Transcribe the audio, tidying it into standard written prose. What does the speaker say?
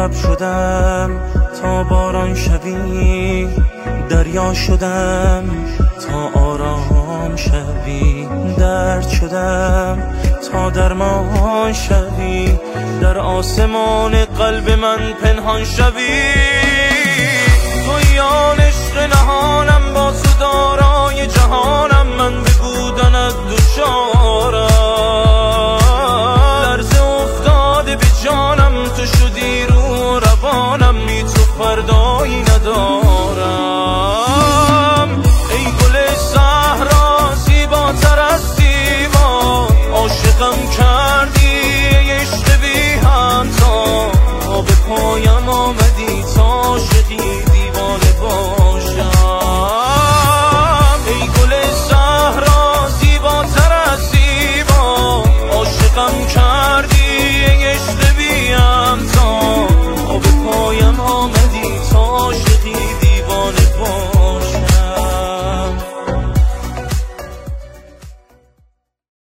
شب شدم تا باران شوی، دریا شدم تا آرام شوی، درد شدم تا درمان شوی، در آسمان قلب من پنهان شوی. تویان عشق نهانم، با تو دارای جهانم، من به بودنت دوچار